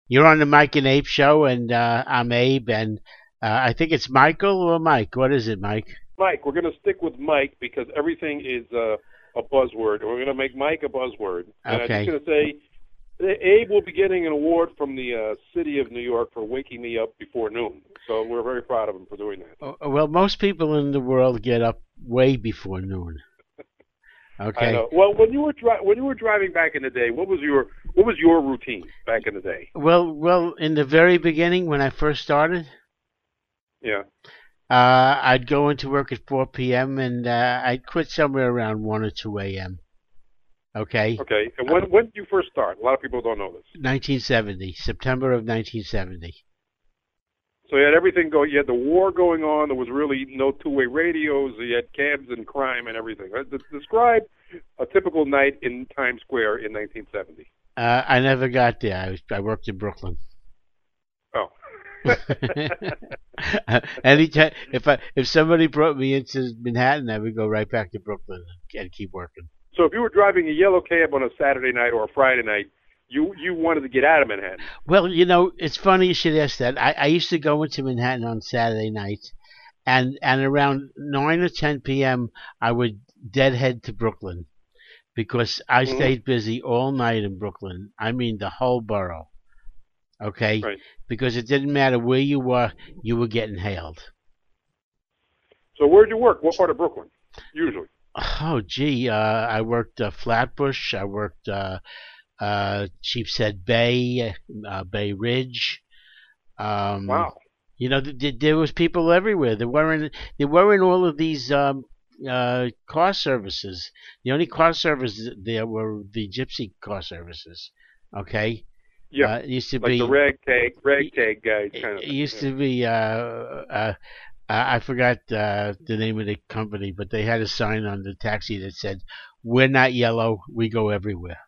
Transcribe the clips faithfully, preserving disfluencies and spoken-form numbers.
You're on the Mike and Abe show, and uh, I'm Abe, and uh, I think it's Michael or Mike. What is it, Mike? Mike. We're going to stick with Mike because everything is uh, a buzzword. We're going to make Mike a buzzword. And Okay. I'm just going to say, Abe will be getting an award from the uh, city of New York for waking me up before noon. So we're very proud of him for doing that. Oh, well, most people in the world get up way before noon. Okay. I know. Well, when you were dri- when you were driving back in the day, what was your what was your routine back in the day? Well, well, in the very beginning, when I first started, Yeah. uh, I'd go into work at four p.m. and uh, I'd quit somewhere around one or two a.m. Okay. Okay. And when when did you first start? A lot of people don't know this. nineteen seventy, September of nineteen seventy. So you had everything go. You had the war going on. There was really no two-way radios. You had cabs and crime and everything. Uh, de- Describe a typical night in Times Square in nineteen seventy. Uh, I never got there. I was, I worked in Brooklyn. Oh. Anytime, if I if somebody brought me into Manhattan, I would go right back to Brooklyn and keep working. So if you were driving a yellow cab on a Saturday night or a Friday night, you you wanted to get out of Manhattan. Well, you know, it's funny you should ask that. I, I used to go into Manhattan on Saturday nights, and and around nine or ten p.m. I would deadhead to Brooklyn because I Mhm. stayed busy all night in Brooklyn. I mean, the whole borough. Okay, Right. because it didn't matter where you were, you were getting hailed. So where'd you work? What part of Brooklyn? Usually. Oh, gee, uh, I worked uh, Flatbush. I worked uh, uh, Sheepshead Bay, uh, Bay Ridge. Um, Wow. You know, th- th- there was people everywhere. There weren't there weren't all of these um, uh, car services. The only car services there were the gypsy car services. Okay, Yeah. uh, it used to Like be the ragtag ragtag guys it, kind of it thing. used Yeah. to be uh, uh, I I forgot uh, the name of the company, but they had a sign on the taxi that said, "We're not yellow. We go everywhere."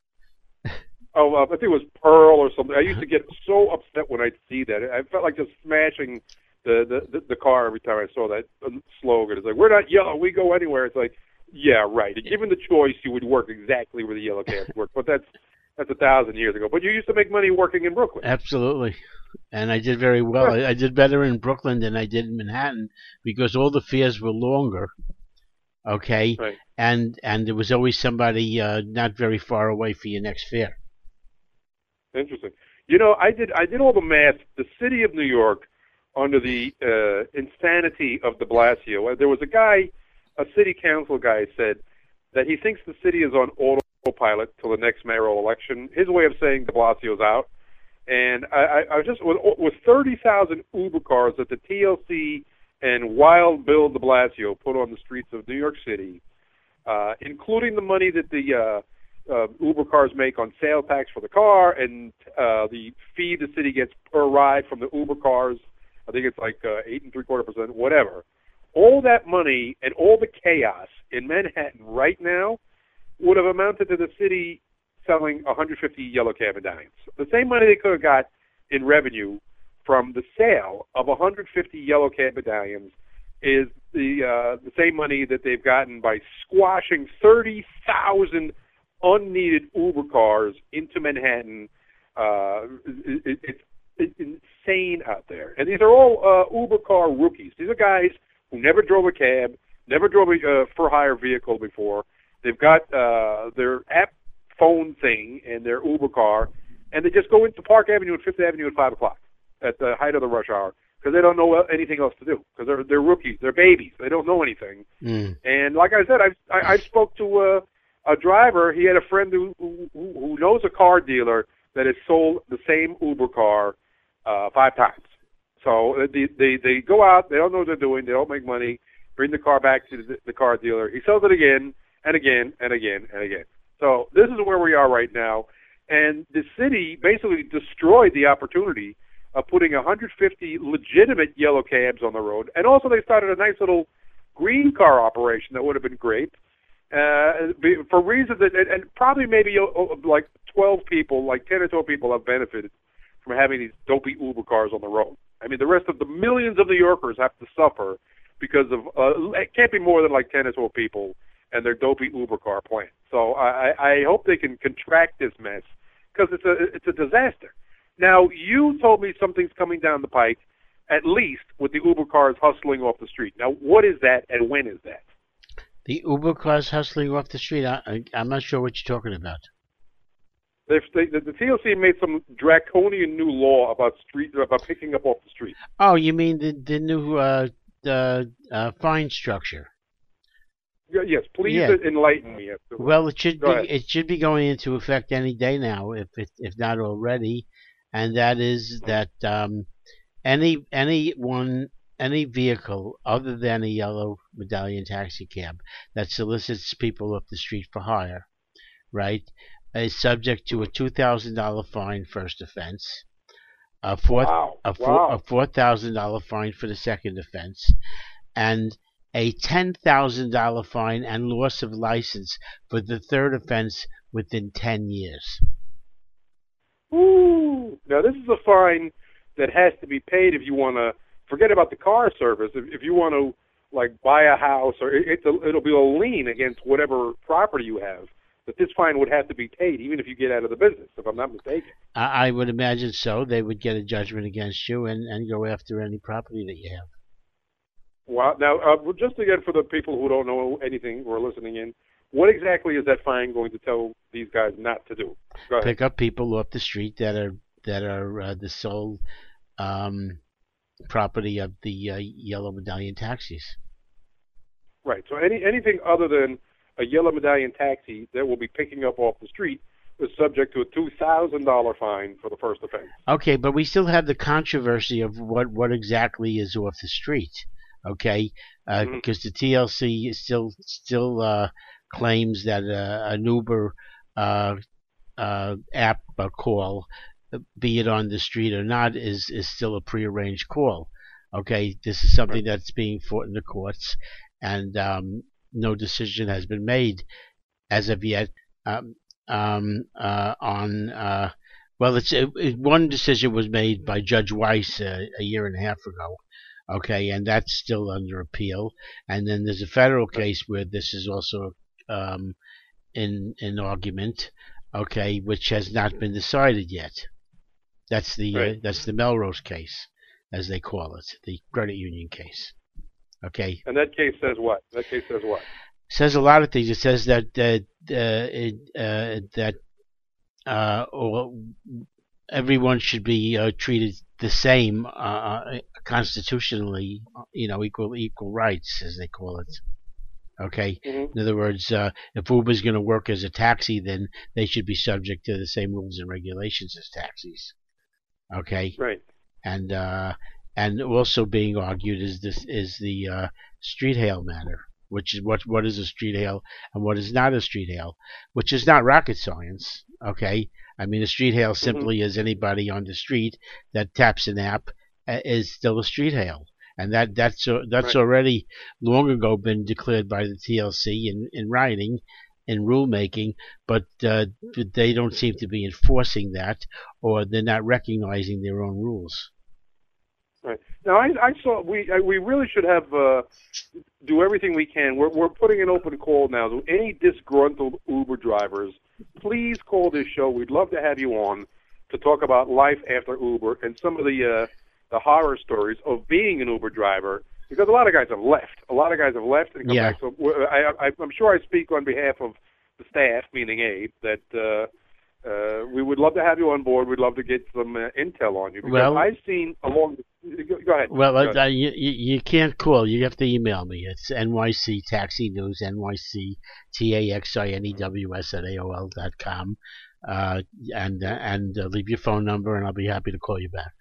Oh, uh, I think it was Pearl or something. I used to get so upset when I'd see that. I felt like just smashing the the, the, the car every time I saw that slogan. It's like, we're not yellow, we go anywhere. It's like, yeah, right. Given the choice, you would work exactly where the yellow cabs work. But that's that's a thousand years ago. But you used to make money working in Brooklyn. Absolutely. And I did very well. I, I did better in Brooklyn than I did in Manhattan because all the fares were longer. Okay, Right. and and there was always somebody uh, not very far away for your next fare. Interesting. You know, I did I did all the math. The city of New York, under the uh, insanity of de Blasio, there was a guy, a city council guy, said that he thinks the city is on autopilot till the next mayoral election. His way of saying de Blasio's out. And I, I, I just with, with thirty thousand Uber cars that the T L C and Wild Bill de Blasio put on the streets of New York City, uh, including the money that the uh, uh, Uber cars make on sales tax for the car and uh, the fee the city gets per ride from the Uber cars. I think it's like uh, eight and three quarter percent, whatever. All that money and all the chaos in Manhattan right now would have amounted to the city selling one hundred fifty yellow cab medallions. The same money they could have got in revenue from the sale of one hundred fifty yellow cab medallions is the uh, the same money that they've gotten by squashing thirty thousand unneeded Uber cars into Manhattan. Uh, it, it, it's insane out there. And these are all uh, Uber car rookies. These are guys who never drove a cab, never drove a uh, for-hire vehicle before. They've got uh, their app phone thing and their Uber car, and they just go into Park Avenue and Fifth Avenue at five o'clock at the height of the rush hour because they don't know anything else to do because they're they're rookies, they're babies, they don't know anything. Mm. And like I said, I I, I spoke to a, a driver. He had a friend who, who who knows a car dealer that has sold the same Uber car uh, five times. So they, they they go out, they don't know what they're doing, they don't make money, bring the car back to the, the car dealer. He sells it again and again and again and again. So this is where we are right now, and the city basically destroyed the opportunity of putting one hundred fifty legitimate yellow cabs on the road, and also they started a nice little green car operation that would have been great uh, for reasons that, and, and probably maybe uh, like twelve people, like ten or twelve people have benefited from having these dopey Uber cars on the road. I mean, the rest of the millions of New Yorkers have to suffer because of, uh, it can't be more than like ten or twelve people and their dopey Uber car plant. So I, I hope they can contract this mess because it's a, it's a disaster. Now, you told me something's coming down the pike, at least with the Uber cars hustling off the street. Now, what is that, and when is that? The Uber cars hustling off the street. I, I, I'm not sure what you're talking about. They've, they, the, the T L C made some draconian new law about street about picking up off the street. Oh, you mean the the new uh, the uh, fine structure? Yes, please Yeah. enlighten me. As to Well, it should Go be ahead. it should be going into effect any day now, if it, if not already, and that is that um, any anyone any vehicle other than a yellow medallion taxi cab that solicits people off the street for hire, right, is subject to a two thousand dollar fine first offense, a four Wow. a four a Wow. four thousand dollar fine for the second offense, and a ten thousand dollar fine and loss of license for the third offense within ten years. Ooh. Now, this is a fine that has to be paid if you want to forget about the car service. If, if you want to, like, buy a house, or it, it's a, it'll be a lien against whatever property you have, that this fine would have to be paid, even if you get out of the business, if I'm not mistaken. I, I would imagine so. They would get a judgment against you and, and go after any property that you have. Wow. Now, uh, just again, for the people who don't know anything or are listening in, what exactly is that fine going to tell these guys not to do? Go ahead. Pick up people off the street that are that are uh, the sole um, property of the uh, yellow medallion taxis. Right. So any anything other than a yellow medallion taxi that will be picking up off the street is subject to a two thousand dollar fine for the first offense. Okay, but we still have the controversy of what, what exactly is off the street. Okay, because uh, Mhm. the T L C still still uh, claims that uh, an Uber uh, uh, app uh, call, be it on the street or not, is is still a prearranged call. Okay, this is something Right. that's being fought in the courts, and um, no decision has been made as of yet um, um, uh, on. Uh, well, it's it, it, one decision was made by Judge Weiss uh, a year and a half ago. Okay, and that's still under appeal. And then there's a federal case where this is also um, in in argument. Okay, which has not been decided yet. That's the uh, Right. that's the Melrose case, as they call it, the credit union case. Okay, And that case says what? That case says what? says a lot of things. It says that uh, uh, it, uh, that uh, or everyone should be uh, treated the same uh, constitutionally, you know, equal equal rights, as they call it. Okay. Mm-hmm. In other words, uh, if Uber's going to work as a taxi, then they should be subject to the same rules and regulations as taxis. Okay. Right. And uh, and also being argued is this is the uh, street hail matter, which is what what is a street hail and what is not a street hail, which is not rocket science. Okay, I mean a street hail simply Mm-hmm. is anybody on the street that taps an app uh, is still a street hail, and that that's uh, that's Right. already long ago been declared by the T L C in in writing, in rulemaking, but uh, they don't seem to be enforcing that, or they're not recognizing their own rules. Right. Now, I, I saw we I, we really should have uh, do everything we can. We're we're putting an open call now to any disgruntled Uber drivers. Please call this show. We'd love to have you on to talk about life after Uber and some of the uh, the horror stories of being an Uber driver. Because a lot of guys have left. A lot of guys have left and come Yeah. back. So we're- I, I, I'm sure I speak on behalf of the staff, meaning Abe, that uh, uh, we would love to have you on board. We'd love to get some uh, intel on you. Because Well- I've seen along the, go, go ahead. Well, Go uh, ahead. uh, you, you you can't call. You have to email me. It's N Y C Taxi News, N Y C T A X I N E W S at A O L dot com, uh, and uh, and uh, leave your phone number, and I'll be happy to call you back.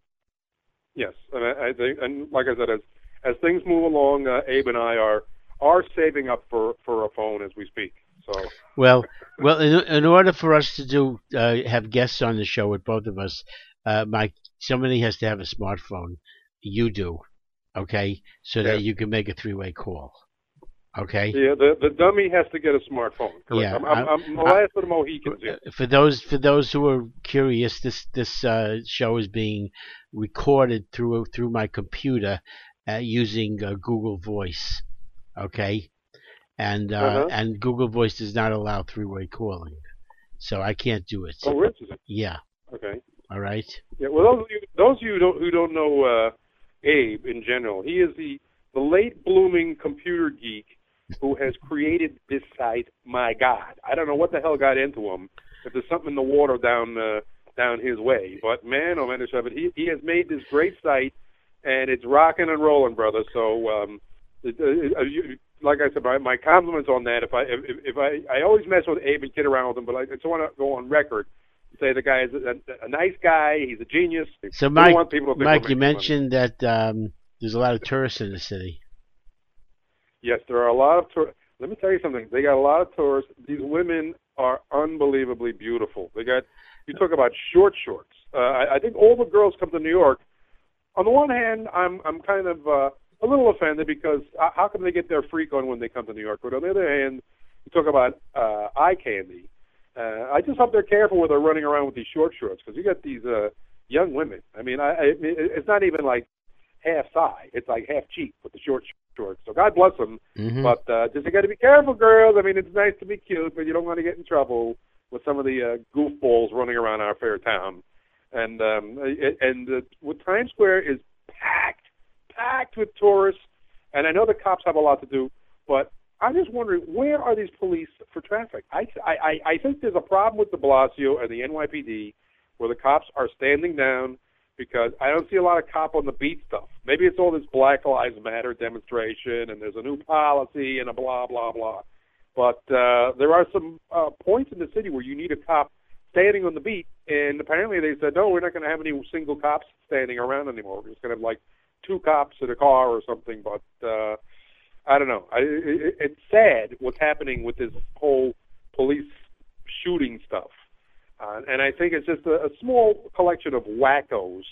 Yes, and I, I think, and like I said, as as things move along, uh, Abe and I are are saving up for for a phone as we speak. So Well, well, in, in order for us to do uh, have guests on the show with both of us, uh, Mike, somebody has to have a smartphone. You do, okay, so that Yes. you can make a three-way call. Okay. yeah, the the dummy has to get a smartphone. Correct. Yeah, I'm, I'm, I- I'm the last of the Mohicans here. Uh, For those for those who are curious, this this uh, show is being recorded through through my computer uh, using uh, Google Voice. Okay, and uh, Uh-huh. and Google Voice does not allow three-way calling, so I can't do it. Oh, Rich is it? Yeah. Okay. All right. Yeah. Well, those of you, those of you who don't, who don't know uh, Abe in general, he is the the late blooming computer geek who has created this site. My God, I don't know what the hell got into him. If there's something in the water down uh, down his way, but man, oh man, he he has made this great site, and it's rocking and rolling, brother. So, um, it, uh, you, like I said, my, my compliments on that. If I if, if I I always mess with Abe and kid around with him, but I just want to go on record and say the guy is a, a nice guy. He's a genius. So, Mike, Mike, you mentioned money. that um, there's a lot of tourists in the city. Yes, there are a lot of tourists. Let me tell you something. They got a lot of tourists. These women are unbelievably beautiful. They got. You talk about short shorts. Uh, I, I think all the girls come to New York. On the one hand, I'm I'm kind of uh, a little offended because uh, how come they get their freak on when they come to New York? But on the other hand, you talk about uh, eye candy. Uh, I just hope they're careful when they're running around with these short shorts because you got these uh, young women. I mean, I, I it's not even like half thigh; it's like half cheek with the short shorts. So God bless them. Mm-hmm. But uh, just you got to be careful, girls. I mean, it's nice to be cute, but you don't want to get in trouble with some of the uh, goofballs running around our fair town. And um, and uh, with Times Square is packed, packed with tourists. And I know the cops have a lot to do, but I'm just wondering, where are these police for traffic? I, I, I think there's a problem with de Blasio and the N Y P D where the cops are standing down because I don't see a lot of cop on the beat stuff. Maybe it's all this Black Lives Matter demonstration and there's a new policy and a blah, blah, blah. But uh, there are some uh, points in the city where you need a cop standing on the beat, and apparently they said, no, we're not going to have any single cops standing around anymore. We're just going to have, like, two cops in a car or something. But uh, I don't know. I, it, it's sad what's happening with this whole police shooting stuff. Uh, and I think it's just a, a small collection of wackos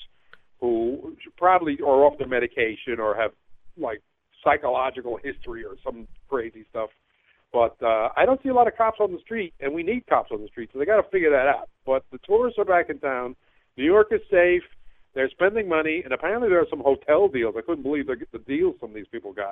who probably are off their medication or have, like, psychological history or some crazy stuff. But uh, I don't see a lot of cops on the street, and we need cops on the street, so they got to figure that out. But the tourists are back in town. New York is safe. They're spending money, and apparently there are some hotel deals. I couldn't believe the, the deals some of these people got.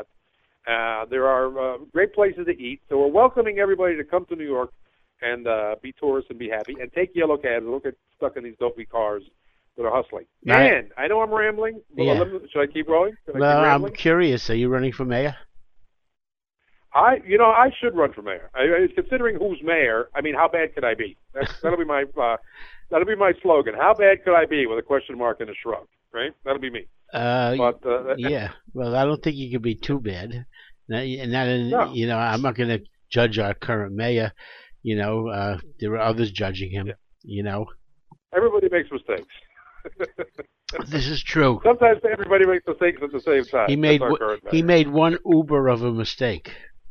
Uh, there are uh, great places to eat, so we're welcoming everybody to come to New York and uh, be tourists and be happy, and take yellow cabs and don't get stuck in these dopey cars that are hustling. Right. Man, I know I'm rambling. But yeah. Should I keep rolling? Should well, I keep I'm curious. Are you running for mayor? I, you know, I should run for mayor. I, I, considering who's mayor, I mean, how bad could I be? That's, that'll be my, uh, that'll be my slogan. How bad could I be with a question mark and a shrug? Right? That'll be me. Uh, but, uh, yeah. Well, I don't think you could be too bad. And that, no. you know, I'm not going to judge our current mayor. You know, uh, there are others judging him. Yeah. You know, everybody makes mistakes. This is true. Sometimes everybody makes mistakes at the same time. He made he made one Uber of a mistake.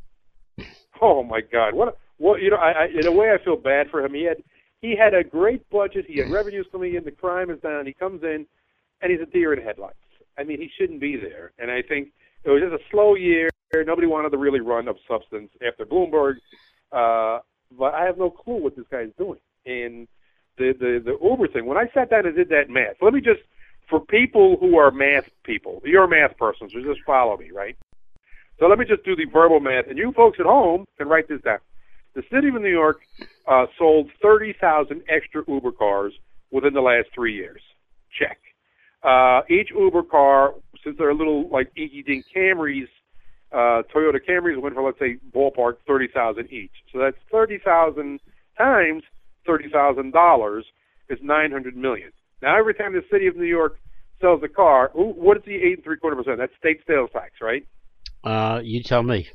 Oh my God! What? What? You know, I, I, in a way, I feel bad for him. He had he had a great budget. He had revenues coming in. The crime is down. He comes in, and he's a deer in headlights. I mean, he shouldn't be there. And I think it was just a slow year. Nobody wanted to really run of substance after Bloomberg. Uh, but I have no clue what this guy's doing. And the the the Uber thing. When I sat down and did that math, let me just for people who are math people, you're a math person, so just follow me, right? So let me just do the verbal math, and you folks at home can write this down. The city of New York uh, sold thirty thousand extra Uber cars within the last three years. Check. Uh, each Uber car, since they're a little like inky-dink Camrys, uh, Toyota Camrys went for, let's say, ballpark thirty thousand each. So that's thirty thousand times thirty thousand dollars is nine hundred million dollars. Now, every time the city of New York sells a car, what is the eight and three quarter percent? That's state sales tax, right? Uh, you tell me.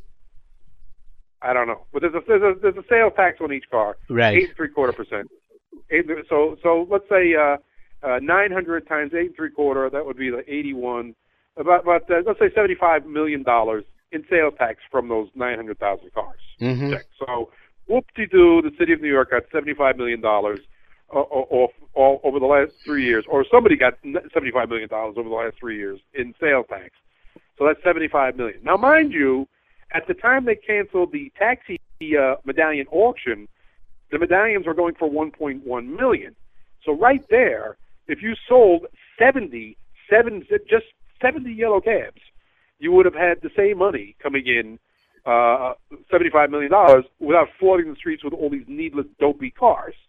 I don't know, but there's a there's a there's a sales tax on each car, right? Eight and three quarter percent. Eight, so so let's say uh, uh, nine hundred times eight and three quarter, that would be the eighty-one. About about uh, let's say seventy-five million dollars in sales tax from those nine hundred thousand cars. Mm-hmm. So whoop-de-doo, the city of New York got seventy-five million dollars off all over the last three years, or somebody got seventy-five million dollars over the last three years in sales tax. So that's seventy-five million dollars. Now, mind you, at the time they canceled the taxi uh, medallion auction, the medallions were going for one point one million dollars. So right there, if you sold seventy, seven, just seventy yellow cabs, you would have had the same money coming in, uh, seventy-five million dollars, without flooding the streets with all these needless, dopey cars.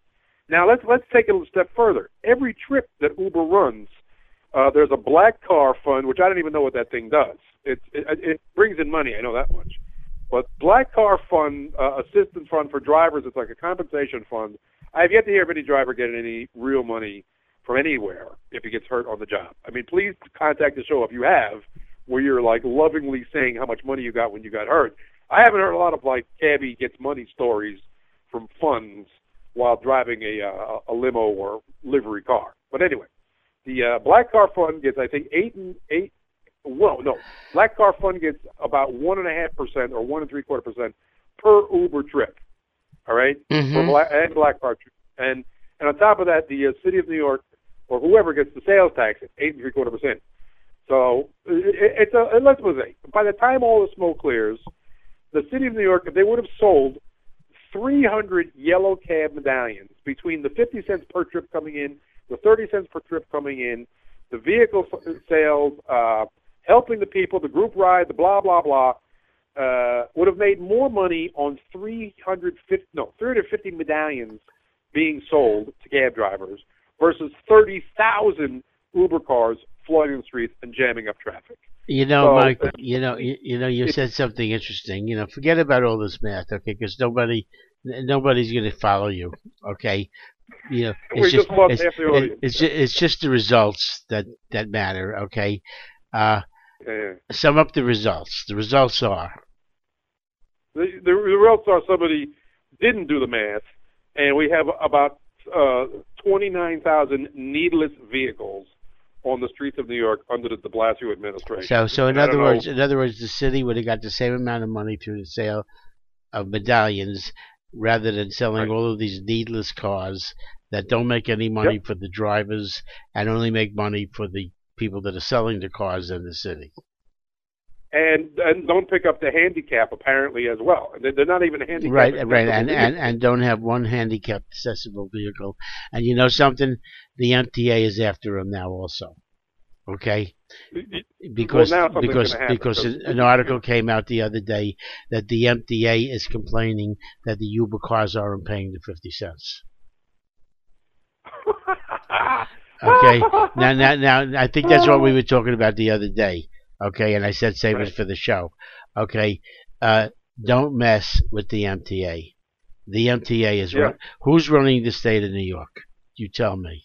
Now let's let's take it a step further. Every trip that Uber runs, uh, there's a black car fund, which I don't even know what that thing does. It it, it brings in money, I know that much. But black car fund, uh, assistance fund for drivers, it's like a compensation fund. I have yet to hear of any driver getting any real money from anywhere if he gets hurt on the job. I mean, please contact the show if you have, where you're like lovingly saying how much money you got when you got hurt. I haven't heard a lot of like cabbie gets money stories from funds while driving a uh, a limo or livery car. But anyway, the uh, black car fund gets I think eight and eight. Well, no, black car fund gets about one and a half percent or one and three quarter percent per Uber trip. All right, Mm-hmm. for black and black car trip, and and on top of that, the uh, city of New York or whoever gets the sales tax at eight and three quarter percent. So it, it's a let's say by the time all the smoke clears, the city of New York, if they would have sold three hundred yellow cab medallions between the fifty cents per trip coming in, the thirty cents per trip coming in, the vehicle sales, uh, helping the people, the group ride, the blah blah blah, uh, would have made more money on three hundred fifty no three hundred fifty medallions being sold to cab drivers versus thirty thousand Uber cars flooding the streets and jamming up traffic. You know, So, Mike. uh, You know, you, you know, you said something interesting. You know, forget about all this math, okay? Because nobody, n- nobody's going to follow you, okay? You know, We it's just just, lost it's, half the it, audience. it's just, it's just the results that that matter, okay? Uh, Yeah. sum up the results. The results are The, the, the results are somebody didn't do the math, and we have about uh, twenty-nine thousand needless vehicles on the streets of New York under the de Blasio administration. so. So in And I other don't words, know- in other words, the city would have got the same amount of money through the sale of medallions rather than selling Right. all of these needless cars that don't make any money Yep. for the drivers and only make money for the people that are selling the cars in the city. and and don't pick up the handicap apparently as well. They're, they're not even a handicap. Right, accessible right, and, and vehicle. and don't have one handicapped accessible vehicle. And you know something, the M T A is after them now also. Okay, because now something's because gonna happen, because because- an article came out the other day that the M T A is complaining that the Uber cars aren't paying the fifty cents. Okay, now now now I think that's what we were talking about the other day. Okay, and I said save Right. it for the show. Okay, uh, don't mess with the M T A. The M T A is Yeah. run, who's running the state of New York? You tell me.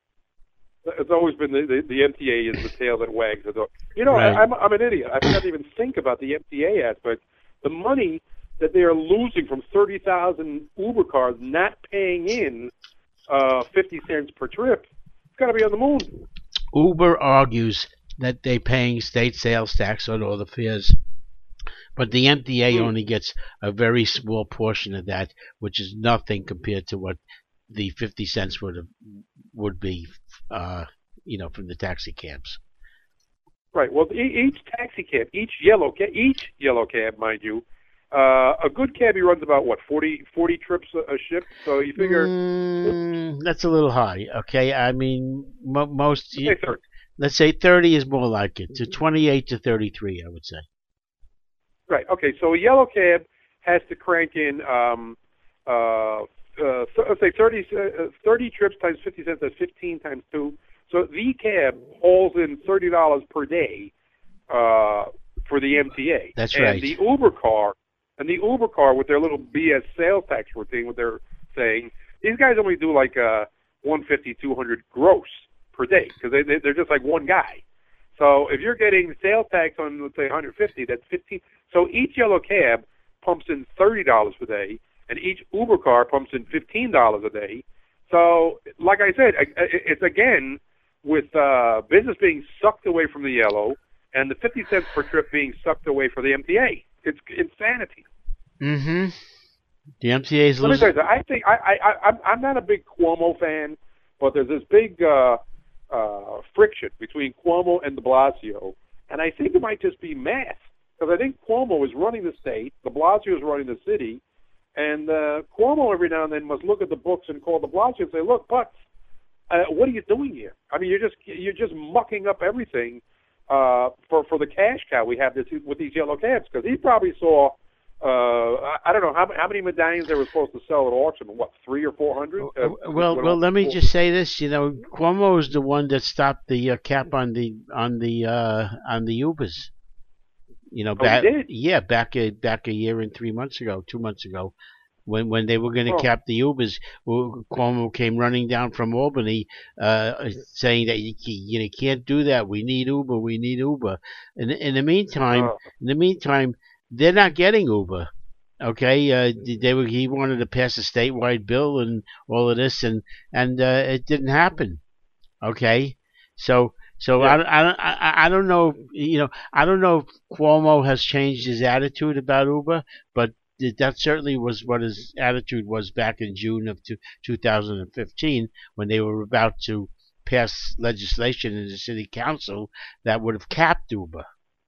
It's always been the, the, the M T A is the tail that wags the dog. You know, Right. I, I'm, I'm an idiot. I forgot to even think about the M T A aspect. The money that they are losing from thirty thousand Uber cars not paying in uh, fifty cents per trip, it's got to be on the moon. Uber argues that they're paying state sales tax on all the fares, but the M T A Hmm. only gets a very small portion of that, which is nothing compared to what the fifty cents would have, would be, uh, you know, from the taxi cabs. Right. Well, e- each taxi cab, each yellow cab, each yellow cab, mind you, uh, a good cabbie runs about what forty, forty trips a, a shift. So you figure, Mm, that's a little high. Okay, I mean, mo- most. say thirty. Let's say thirty is more like it. To twenty-eight to thirty-three, I would say. Right. Okay. So a yellow cab has to crank in, um, uh, uh, so let's say thirty, uh, thirty trips times fifty cents. That's fifteen times two. So the cab hauls in thirty dollars per day uh, for the M T A. That's and right. the Uber car, and the Uber car with their little B S sales tax routine, what they're saying, these guys only do like uh, one fifty, two hundred gross per day because they, they they're just like one guy. So if you're getting sales tax on let's say one hundred fifty, that's fifteen. So each yellow cab pumps in thirty dollars per day, and each Uber car pumps in fifteen dollars a day. So, like I said, I- I- it's again with uh, business being sucked away from the yellow and the fifty cents per trip being sucked away for the M T A. It's insanity. Mm-hmm. The M T A is Let me losing. tell you, I think I, I, I I'm I'm not a big Cuomo fan, but there's this big uh, uh, friction between Cuomo and De Blasio, and I think it might just be math because I think Cuomo is running the state, De Blasio is running the city, and uh, Cuomo every now and then must look at the books and call De Blasio and say, "Look, Butts, uh, what are you doing here? I mean, you're just you're just mucking up everything uh, for for the cash cow we have this with these yellow cabs." Because he probably saw uh, I, I don't know how how many medallions they were supposed to sell at auction. What, three or four hundred? Uh, well, well, let me just say this. You know, Cuomo is the one that stopped the uh, cap on the on the uh, on the Ubers. You know, oh, back he did? yeah, back a back a year and three months ago, two months ago, when when they were going to Oh. cap the Ubers, well, Cuomo came running down from Albany, uh, saying that you, you can't do that. We need Uber. We need Uber. And in the meantime, Oh. in the meantime, they're not getting Uber. Okay, uh, they were. He wanted to pass a statewide bill and all of this, and and uh, it didn't happen. Okay, so so Yeah. I, I, I, I don't know. You know, I don't know if Cuomo has changed his attitude about Uber, but that certainly was what his attitude was back in June of two, 2015 when they were about to pass legislation in the city council that would have capped Uber.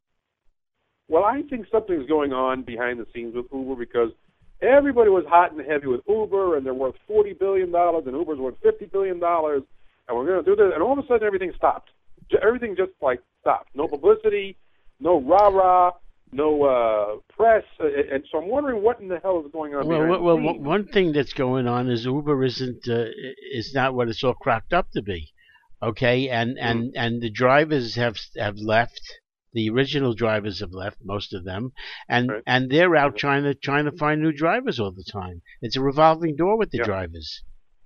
Well, I think something's going on behind the scenes with Uber because everybody was hot and heavy with Uber, and they're worth forty billion dollars, and Uber's worth fifty billion dollars, and we're going to do this, and all of a sudden everything stopped. Everything just, like, stopped. No publicity, no rah-rah, no uh, press, and so I'm wondering what in the hell is going on well, behind well, the well, scenes. one thing that's going on is Uber isn't uh, is not what it's all cracked up to be. Okay, and Mm. and and the drivers have have left. The original drivers have left, most of them, and Right. and they're out Mhm. trying to trying to find new drivers all the time. It's a revolving door with the Yeah. drivers.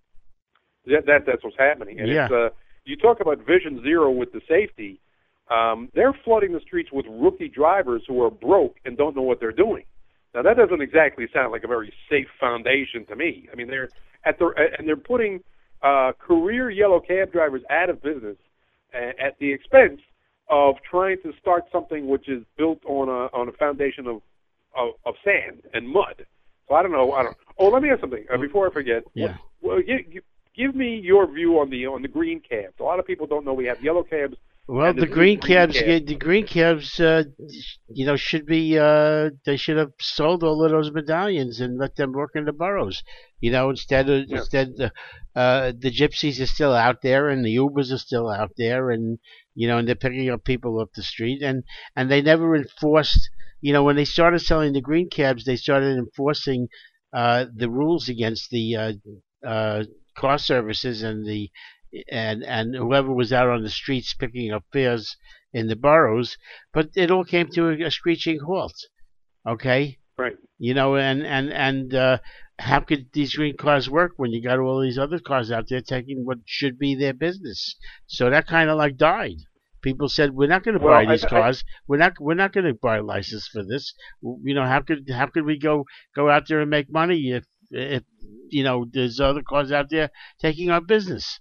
That, that that's what's happening. And Yeah. it's, uh, you talk about Vision Zero with the safety. Um, they're flooding the streets with rookie drivers who are broke and don't know what they're doing. Now that doesn't exactly sound like a very safe foundation to me. I mean, they're at the and they're putting uh, career yellow cab drivers out of business uh, at the expense of trying to start something which is built on a on a foundation of of, of sand and mud. So I don't know. I don't. Oh, let me ask something uh, before I forget. Yeah. Well, give, give me your view on the on the green cabs. A lot of people don't know we have yellow cabs. Well, And the the green green cabs, cabs. the green cabs, uh, you know, should be. Uh, they should have sold all of those medallions and let them work in the boroughs. You know, instead of Yeah. instead, uh, uh, the gypsies are still out there and the Ubers are still out there, and you know, and they're picking up people off the street, and and they never enforced. You know, when they started selling the green cabs, they started enforcing uh, the rules against the uh, uh, car services and the and and whoever was out on the streets picking up fares in the boroughs, but it all came to a, a screeching halt. Okay, Right. you know, and and and uh, how could these green cars work when you got all these other cars out there taking what should be their business? So that kind of like died. People said we're not going to Well, buy these I- I- cars. We're not. We're not going to buy a license for this. You know, how could how could we go go out there and make money if if you know there's other cars out there taking our business?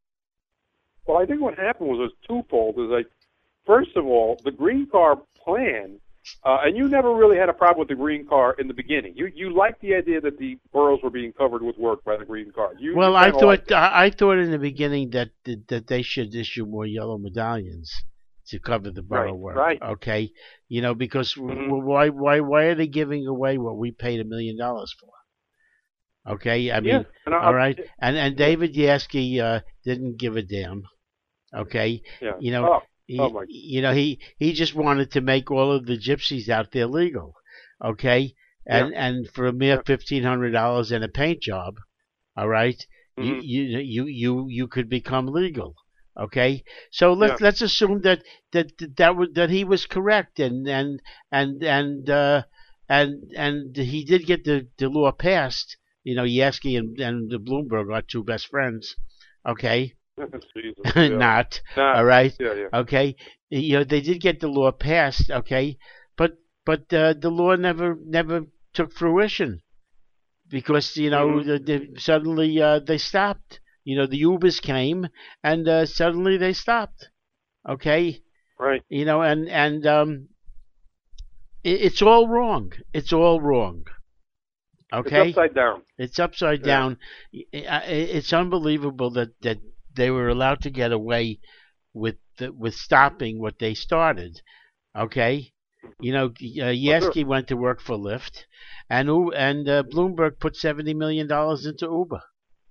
Well, I think what happened was was twofold. Is like, first of all, the green car plan, uh, and you never really had a problem with the green car in the beginning. You you liked the idea that the boroughs were being covered with work by the green car. You, Well, you I kinda thought liked it. I, I thought in the beginning that, that that they should issue more yellow medallions to cover the borough Right, work. right. Okay, you know, because Mhm. w- why why why are they giving away what we paid a million dollars for? Okay, I mean, Yeah, and I, all right, I- and and David Yaski uh, didn't give a damn. Okay, yeah. you know, Oh, he, oh my. you know, he he just wanted to make all of the gypsies out there legal. Okay, and and for a mere Yeah. fifteen hundred dollars and a paint job, all right, you, Mhm. you you you you could become legal. Okay, so let's Yeah. let's assume that that that that, was, that he was correct, and and and and uh, and and he did get the, the law passed. You know, Yaski and and the Bloomberg are two best friends. Okay, Jesus, yeah. not Nah, all right. Yeah, yeah. Okay, you know they did get the law passed. Okay, but but uh, the law never never took fruition because you know Mhm. the, the, suddenly uh, they stopped. You know the Ubers came and uh, suddenly they stopped. Okay, Right. you know and and um, it, it's all wrong. It's all wrong. Okay, It's upside down. it's upside Yeah. down. I- I- It's unbelievable that that they were allowed to get away with the, with stopping what they started. Okay, you know, uh, Yaski went to work for Lyft, and U- and uh, Bloomberg put seventy million dollars into Uber.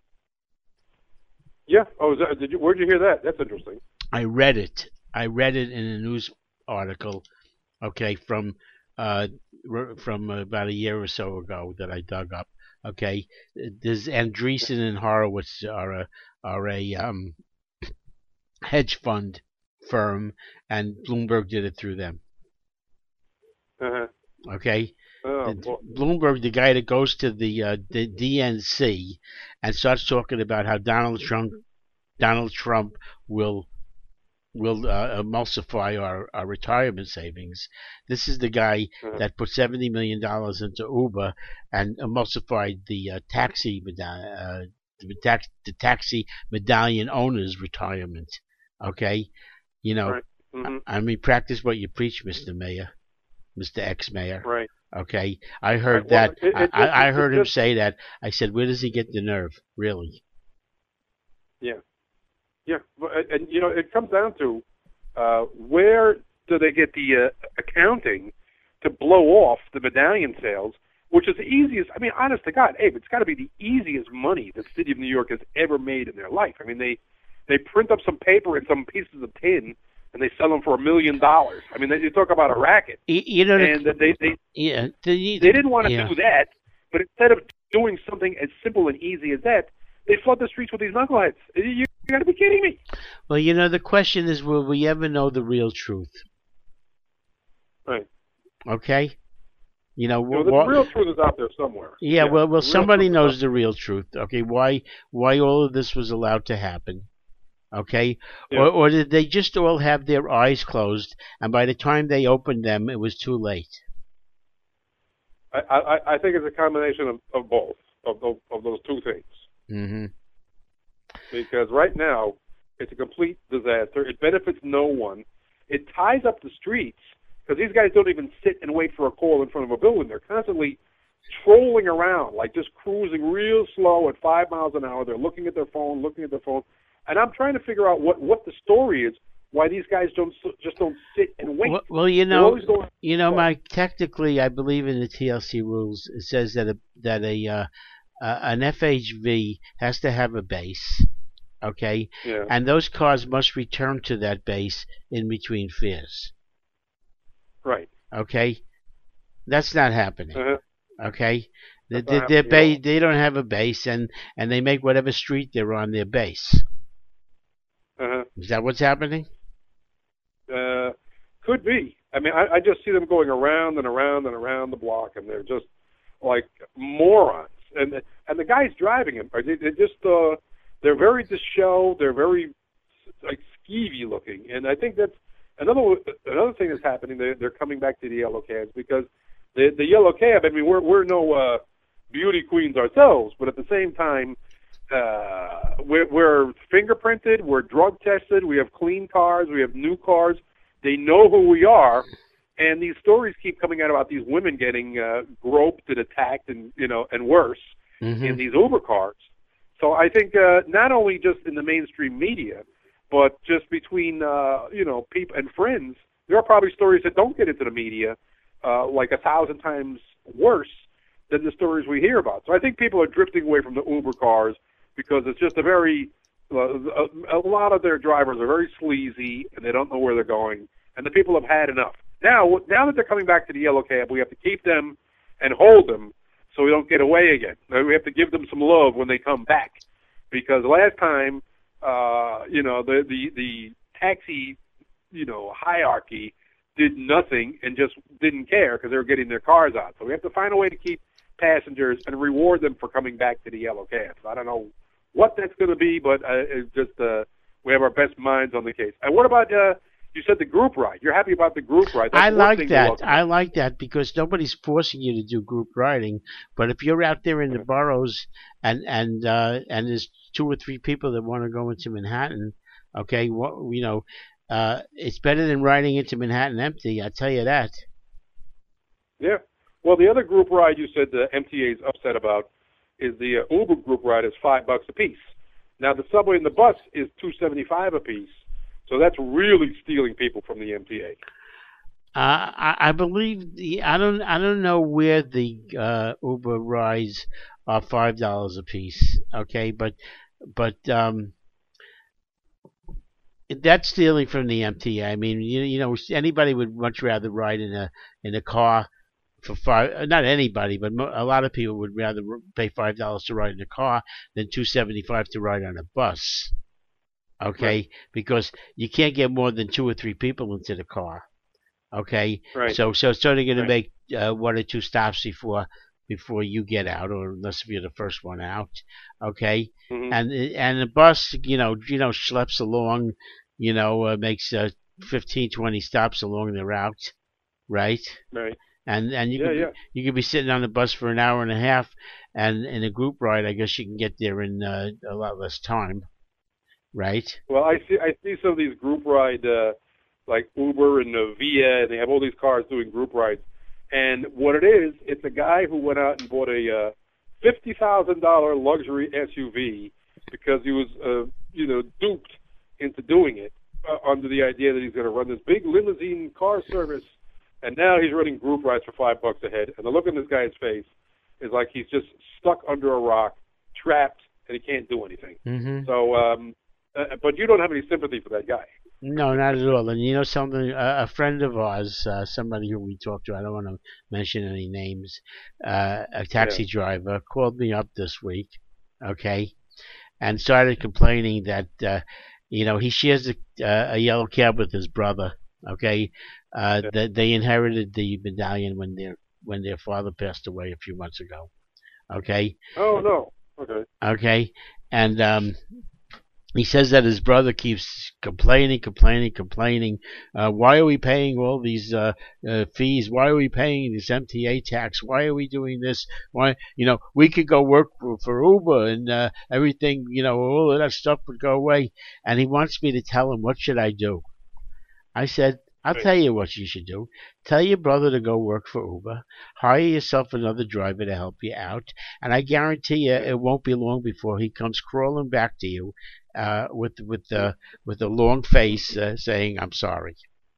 Yeah. Oh, is that, did you? Where'd you hear that? That's interesting. I read it. I read it in a news article. Okay, from uh, from about a year or so ago that I dug up. Okay, there's Andreessen and Horowitz are a are a um, hedge fund firm, and Bloomberg did it through them. Uh-huh. Okay, Oh, the, well, Bloomberg, the guy that goes to the uh, the D N C and starts talking about how Donald Trump Donald Trump will will uh, emulsify our, our retirement savings. This is the guy uh-huh. that put seventy million dollars into Uber and emulsified the uh, taxi uh, the, tax, the taxi medallion owners' retirement. Okay, you know, Right. Mm-hmm. I, I mean, practice what you preach, Mister Mayor, Mister Ex-Mayor. Right. Okay, I heard Right. Well, that. it, it, I, it, I heard him just, say that. I said, where does he get the nerve? Really? Yeah. Yeah, and, and you know, it comes down to uh, where do they get the uh, accounting to blow off the medallion sales, which is the easiest. I mean, honest to God, Abe, it's got to be the easiest money the city of New York has ever made in their life. I mean, they they print up some paper and some pieces of tin, and they sell them for a million dollars. I mean, they, you talk about a racket. You, you know, and the, they they yeah, the, they didn't want to yeah. do that, but instead of doing something as simple and easy as that, they flood the streets with these knuckleheads. You, you got to be kidding me. Well, you know, the question is, will we ever know the real truth? Right. Okay? You know, You know the what, real truth is out there somewhere. Yeah, yeah well, well, somebody knows out. the real truth. Okay, why, why all of this was allowed to happen? Okay, yeah. or, or did they just all have their eyes closed, and by the time they opened them, it was too late? I, I, I think it's a combination of, of both of those, of those two things. Mm-hmm. Because right now, it's a complete disaster. It benefits no one. It ties up the streets because these guys don't even sit and wait for a call in front of a building. They're constantly trolling around, like just cruising real slow at five miles an hour. They're looking at their phone, looking at their phone. And I'm trying to figure out what, what the story is, why these guys don't just don't sit and wait. Well, well you know, going, you know, Mike. Technically, I believe in the T L C rules. It says that a that a uh, uh, an F H V has to have a base, okay, yeah. and those cars must return to that base in between fares. Right. Okay, that's not happening. Uh-huh. Okay, they, That's they, not ba- they don't have a base, and and they make whatever street they're on their base. Uh-huh. Is that what's happening? Uh, could be. I mean, I, I just see them going around and around and around the block, and they're just like morons. And and the guys driving them are they, they're just uh, they're very disheveled. They're very like skeevy looking, and I think that's another another thing that's happening. They're they're coming back to the yellow cabs because the the yellow cab. I mean, we're we're no uh, beauty queens ourselves, but at the same time. Uh, we're, we're fingerprinted, we're drug tested, we have clean cars, we have new cars. They know who we are, and these stories keep coming out about these women getting uh, groped and attacked, and you know, and worse mm-hmm. in these Uber cars. So I think uh, not only just in the mainstream media, but just between uh, you know people and friends, there are probably stories that don't get into the media, uh, like a thousand times worse than the stories we hear about. So I think people are drifting away from the Uber cars. Because it's just a very, uh, a, a lot of their drivers are very sleazy and they don't know where they're going, and the people have had enough. Now, now that they're coming back to the yellow cab, we have to keep them and hold them so we don't get away again. We have to give them some love when they come back, because last time, uh, you know, the the the taxi, you know, hierarchy did nothing and just didn't care because they were getting their cars out. So we have to find a way to keep passengers and reward them for coming back to the yellow cabs. I don't know what that's going to be, but uh, it's just uh, we have our best minds on the case. And what about uh, you said the group ride? You're happy about the group ride? That's I like that. I about. like that because nobody's forcing you to do group riding. But if you're out there in the boroughs and and uh, and there's two or three people that want to go into Manhattan, okay, what you know, uh, it's better than riding into Manhattan empty. I tell you that. Yeah. Well, the other group ride you said the M T A is upset about is the uh, Uber group ride is five bucks a piece. Now the subway and the bus is two seventy five a piece, so that's really stealing people from the M T A. Uh, I, I believe the I don't I don't know where the uh, Uber rides are five dollars a piece. Okay, but but um, that's stealing from the M T A. I mean, you you know anybody would much rather ride in a in a car for five. uh, Not anybody, but mo- a lot of people would rather r- pay five dollars to ride in a car than two seventy five to ride on a bus. Right. Okay, because you can't get more than two or three people into the car. Okay, Right. so so it's only going to Right. make uh, one or two stops before before you get out, or unless if you're the first one out. Okay, Hmm. and and the bus, you know, you know, schleps along, you know, uh, makes uh, fifteen, twenty stops along the route, right? Right. And and you Yeah. could be Yeah. you could be sitting on the bus for an hour and a half, and in a group ride, I guess you can get there in uh, a lot less time, right? Well, I see. I see some of these group ride, uh, like Uber and uh, Via, and they have all these cars doing group rides. And what it is, it's a guy who went out and bought a uh, fifty thousand dollar luxury S U V because he was, uh, you know, duped into doing it uh, under the idea that he's going to run this big limousine car service. And now he's running group rides for five bucks a head. And the look on this guy's face is like he's just stuck under a rock, trapped, and he can't do anything. Mm-hmm. So, um, uh, but you don't have any sympathy for that guy. No, not at all. And you know something? A, a friend of ours, uh, somebody who we talked to, I don't want to mention any names, uh, a taxi Yeah. driver called me up this week, okay, and started complaining that, uh, you know, he shares a, uh, a yellow cab with his brother, okay, uh, Yeah. that they inherited the medallion when their when their father passed away a few months ago, okay, Oh no. Okay. okay, and um, he says that his brother keeps complaining, complaining, complaining. Uh, why are we paying all these uh, uh, fees? Why are we paying this M T A tax? Why are we doing this? Why, you know, we could go work for, for Uber and uh, everything, you know, all of that stuff would go away. And he wants me to tell him, what should I do? I said, I'll Right. tell you what you should do. Tell your brother to go work for Uber. Hire yourself another driver to help you out. And I guarantee you Yeah. it won't be long before he comes crawling back to you uh, with with uh, with a long face uh, saying, I'm sorry.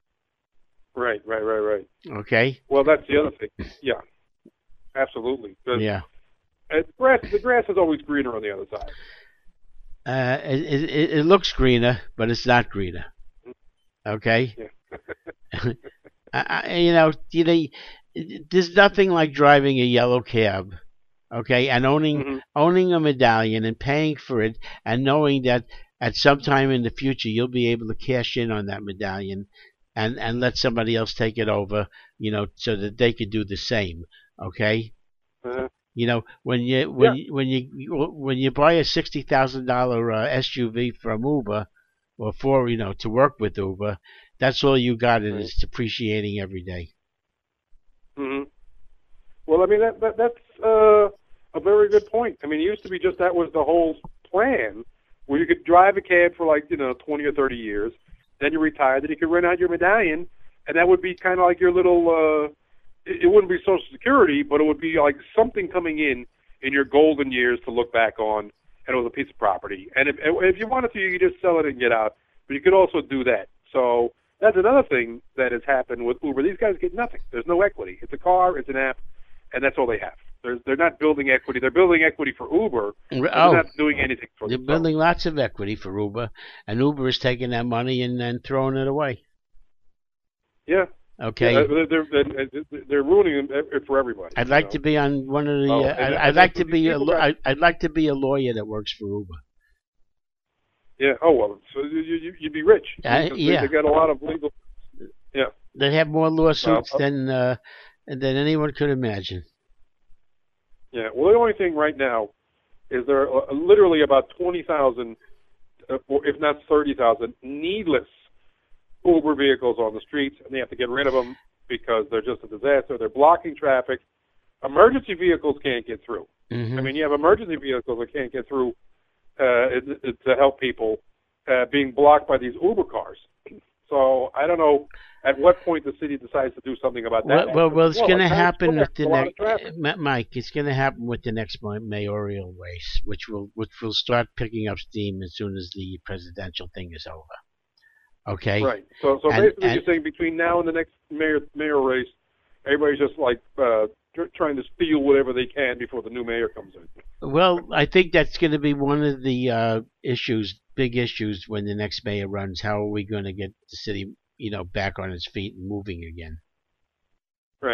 Right. Right. Right. Right. Okay? Well, that's the other thing. Yeah. Absolutely. The, Yeah. uh, grass. The grass is always greener on the other side. Uh, it, it, it looks greener, but it's not greener. Okay? Yeah. I, I, you know, you know, there's nothing like driving a yellow cab, okay, and owning Hmm. owning a medallion and paying for it, and knowing that at some time in the future you'll be able to cash in on that medallion, and and let somebody else take it over, you know, so that they could do the same, okay. Uh, You know, when you when yeah. you, when you when you buy a sixty thousand dollar uh, S U V from Uber, or for you know to work with Uber, that's all you got, and Right. it's depreciating every day. Hmm. Well, I mean that, that that's uh, a very good point. I mean, it used to be just that was the whole plan, where you could drive a cab for like you know twenty or thirty years, then you retire, then you could rent out your medallion, and that would be kind of like your little. Uh, it, it wouldn't be Social Security, but it would be like something coming in in your golden years to look back on, and it was a piece of property. And if if you wanted to, you could just sell it and get out. But you could also do that. So that's another thing that has happened with Uber. These guys get nothing. There's no equity. It's a car, it's an app, and that's all they have. They're, they're not building equity. They're building equity for Uber, but Oh, they're not doing anything for they're themselves. building lots of equity for Uber, and Uber is taking that money and then throwing it away. Yeah. Okay. Yeah, they're, they're, they're, they're ruining it for everybody. I'd like you to know? be on one of the. Oh, Uh, and- I'd and like that's to what be these a. people Lo- got- I- I'd like to be a lawyer that works for Uber. Yeah. Oh well, so you, you, you'd be rich. Uh, Because yeah. They, they got a lot of legal. Yeah. They have more lawsuits Uh, than uh, than anyone could imagine. Yeah. Well, the only thing right now is there are uh, literally about twenty thousand, uh, or if not thirty thousand, needless Uber vehicles on the streets, and they have to get rid of them because they're just a disaster. They're blocking traffic. Emergency vehicles can't get through. Hmm. I mean, you have emergency vehicles that can't get through uh, it, it, to help people uh, being blocked by these Uber cars. So I don't know at what point the city decides to do something about that. Well, well, well, it's Well, going to Times happen Square, with the a lot of next, traffic. Mike. It's going to happen with the next ma- mayoral race, which will which will start picking up steam as soon as the presidential thing is over. Okay. Right. So, so And- basically, and- you're saying between now and the next mayor mayor race, everybody's just like uh, tr- trying to steal whatever they can before the new mayor comes in. Well, I think that's going to be one of the uh, issues, big issues, when the next mayor runs. How are we going to get the city, you know, back on its feet and moving again? Right.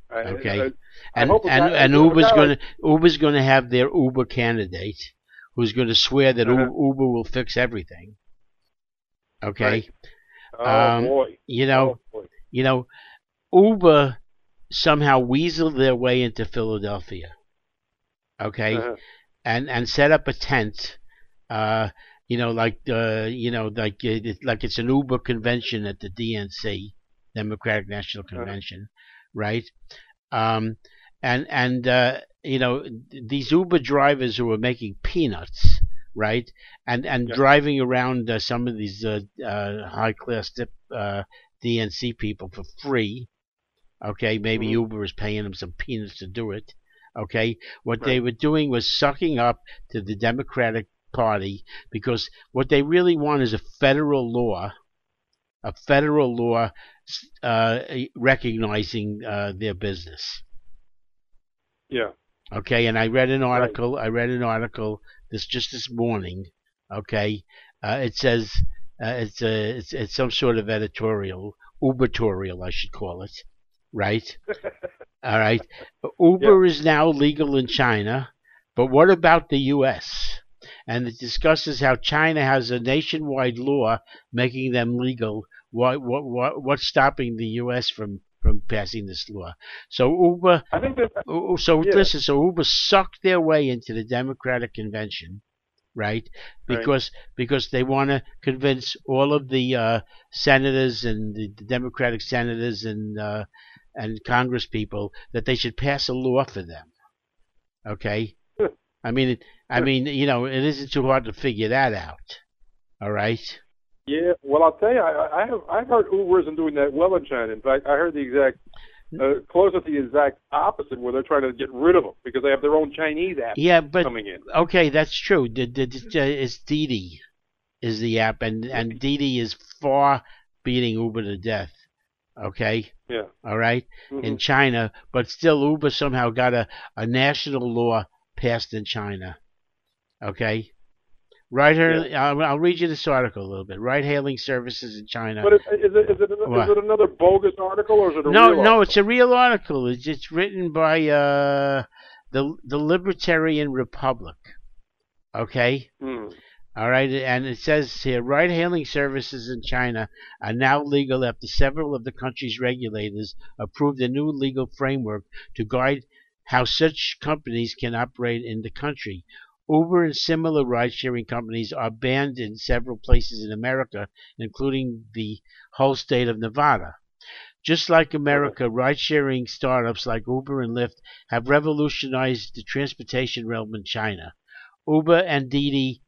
I, Okay, I, I and hope a and guy, and a Uber's guy going like, to Uber's going to have their Uber candidate, who's going to swear that uh-huh, U- Uber will fix everything. right. Okay, Oh um, boy. you Oh know, boy. you know, Uber somehow weaseled their way into Philadelphia. Okay, Uh-huh, and and set up a tent. Uh, you know, like uh, you know, like uh, it, like it's an Uber convention at the D N C, Democratic National uh-huh. Convention, right? Um, and and uh, you know, these Uber drivers who are making peanuts, right? And and Yeah. driving around uh, some of these uh, uh, high class uh, D N C people for free. Okay, maybe Hmm. Uber is paying them some peanuts to do it. Okay, what they Right. were doing was sucking up to the Democratic Party because what they really want is a federal law, a federal law uh, recognizing uh, their business. Yeah. Okay, and I read an Right. article. I read an article this just this morning. Okay, uh, it says uh, it's a it's, it's some sort of editorial, Ubertorial, I should call it, right? All right. Yeah. Uber is now legal in China, but what about the U S? And it discusses how China has a nationwide law making them legal. What what what what's stopping the U S from from passing this law? So Uber, I think that. so Yeah. listen, so Uber sucked their way into the Democratic convention, right? Right. Because because they want to convince all of the uh, senators and the, the Democratic senators and uh, and Congress people that they should pass a law for them. Okay, I mean, I mean, you know, it isn't too hard to figure that out. All right. Yeah. Well, I'll tell you, I, I have I've heard Uber isn't doing that well in China. In fact, I heard the exact uh, close to the exact opposite, where they're trying to get rid of them because they have their own Chinese app Yeah, but coming in. okay, that's true. The, the, the, it's Didi is the app, and and Didi is far beating Uber to death. Okay. Yeah. All right, Mm-hmm. in China, but still Uber somehow got a, a national law passed in China. Okay, right here, Yeah. I'll, I'll read you this article a little bit. Ride-hailing services in China. But is, is it is it is it another bogus article or is it a no, real no, article? it's a real article. It's it's written by uh the the Libertarian Republic. Okay. Mm. All right, and it says here, ride-hailing services in China are now legal after several of the country's regulators approved a new legal framework to guide how such companies can operate in the country. Uber and similar ride-sharing companies are banned in several places in America, including the whole state of Nevada. Just like America, ride-sharing startups like Uber and Lyft have revolutionized the transportation realm in China. Uber and Didi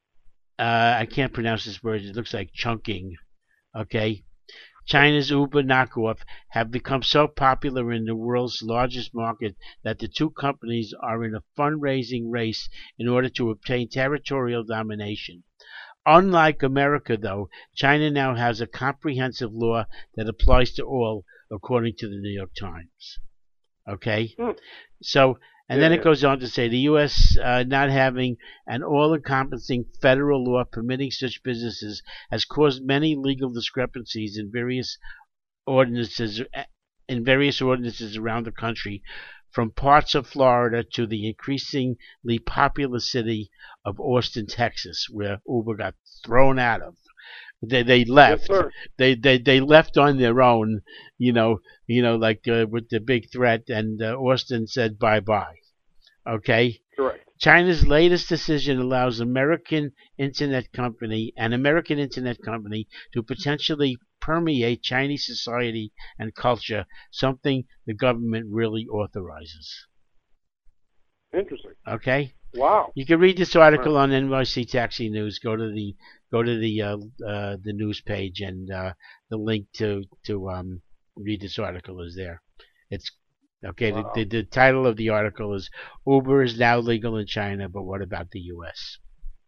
Uh, I can't pronounce this word. It looks like chunking. Okay. China's Uber knockoff have become so popular in the world's largest market that the two companies are in a fundraising race in order to obtain territorial domination. Unlike America, though, China now has a comprehensive law that applies to all, according to the New York Times. Okay? Mm. So, and Yeah, then yeah. it goes on to say the U S uh, not having an all-encompassing federal law permitting such businesses has caused many legal discrepancies in various ordinances in various ordinances around the country, from parts of Florida to the increasingly populous city of Austin, Texas, where Uber got thrown out of. They they left. Yes, sir. They they they left on their own. You know. You know, like uh, with the big threat, and uh, Austin said bye bye. Okay. Correct. China's latest decision allows American internet company an American internet company to potentially permeate Chinese society and culture, something the government really authorizes. Interesting. Okay. Wow. You can read this article on N Y C Taxi News. Go to the go to the uh, uh, the news page, and uh, the link to to um, read this article is there. It's okay. Wow. The, the the title of the article is Uber is now legal in China, but what about the U S?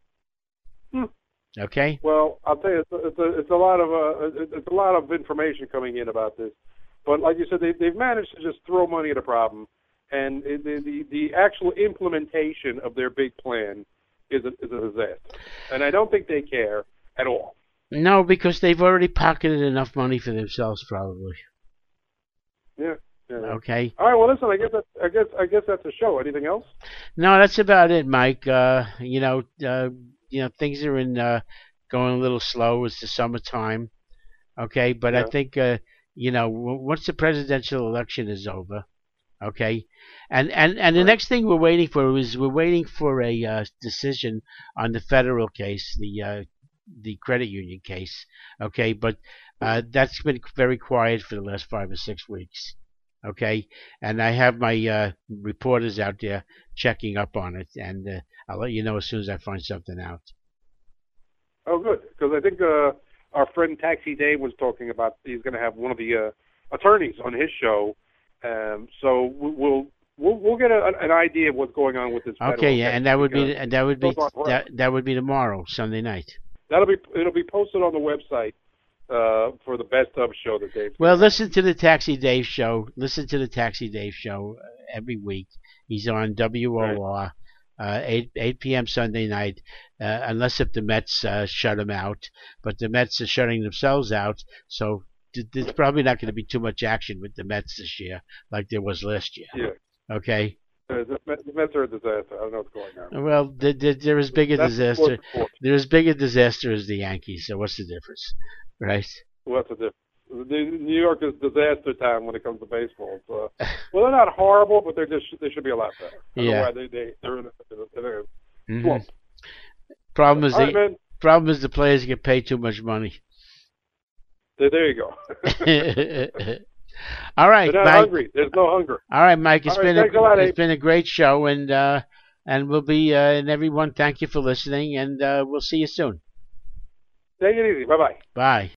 Hmm. Okay. Well, I'll tell you, it's a, it's a, it's a lot of uh, it's a lot of information coming in about this, but like you said, they, they've managed to just throw money at a problem, and the the, the actual implementation of their big plan is a, is a disaster, and I don't think they care at all. No, because they've already pocketed enough money for themselves, probably. Yeah. Yeah. Okay. All right. Well, listen. I guess that, I guess I guess that's a show. Anything else? No, that's about it, Mike. Uh, you know, uh, you know, things are in uh, going a little slow. It's the summertime. Okay, but I Yeah. think uh, you know w- once the presidential election is over, okay, and and and the Right. next thing we're waiting for is we're waiting for a uh, decision on the federal case, the uh, the credit union case. Okay, but uh, that's been very quiet for the last five or six weeks. Okay, and I have my uh, reporters out there checking up on it, and uh, I'll let you know as soon as I find something out. Oh, good. Because I think uh, our friend Taxi Dave was talking about he's going to have one of the uh, attorneys on his show. Um, so we- we'll we'll we'll get a, an idea of what's going on with this. Okay, federal yeah, case and that would be because and that would be it goes on forever. that that would be tomorrow, Sunday night. That'll be it'll be posted on the website uh, for the best of show that Dave's. Well, gonna have. listen to the Taxi Dave show. Listen to the Taxi Dave show uh, every week. He's on W O R, uh, eight eight p.m. Sunday night, uh, unless if the Mets uh, shut him out. But the Mets are shutting themselves out, so th- there's probably not going to be too much action with the Mets this year, like there was last year. Yeah. Okay. Uh, the, Met- the Mets are a disaster. I don't know what's going on. Well, th- th- they're as big a That's the sports disaster. report. They're as big a disaster as the Yankees. So what's the difference, right? What's the difference? The- New York is disaster time when it comes to baseball. So, well, they're not horrible, but they're just they should be a lot better. I don't Yeah. know why they they they're in a, they're in a Mhm. slump. Problem is All right, the man. problem is the players get paid too much money. There, there you go. All right, They're not Mike. hungry. There's no hunger. All right, Mike. It's All right, been thanks a a, lot, it's Abe. been a great show, and uh, and we'll be uh, and everyone. Thank you for listening, and uh, we'll see you soon. Take it easy. Bye bye. Bye.